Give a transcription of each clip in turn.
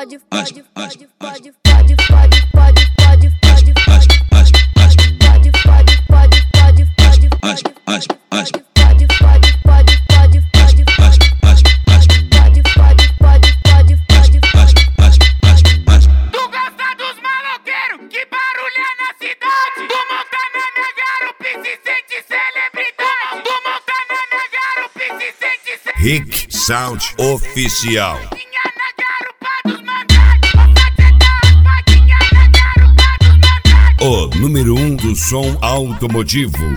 Rick Sound Oficial. O número 1 do som automotivo.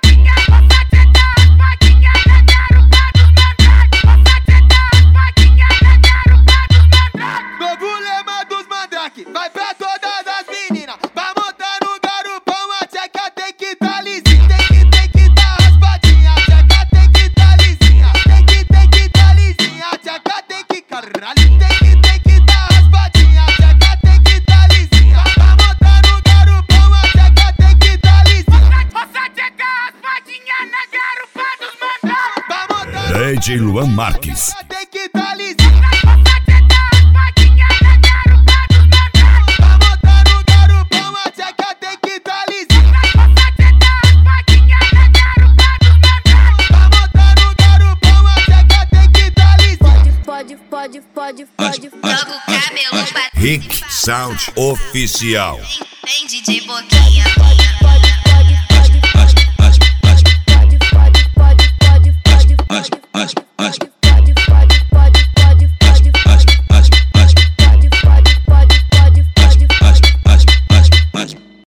Novo lema dos mandrake, vai pra todas as meninas. Pra montar no garupão, a tcheca tem que tá lisinha. Tem que tá raspadinha, a tcheca tem que tá lisinha. Tem que tá lisinha, a tcheca tem que caralho. Tem que tá raspadinha, a tcheca tem que tá lisinha. Pra montar no garupão, a tcheca tem que tá lisinha. Nossa tcheca raspadinha na garupa dos mandrake. Pra montar no DJ Luan Marques. tem que tá lisinha. Pode. Joga o cabelo, Rick Sound Oficial. Vem DJ Boquinha.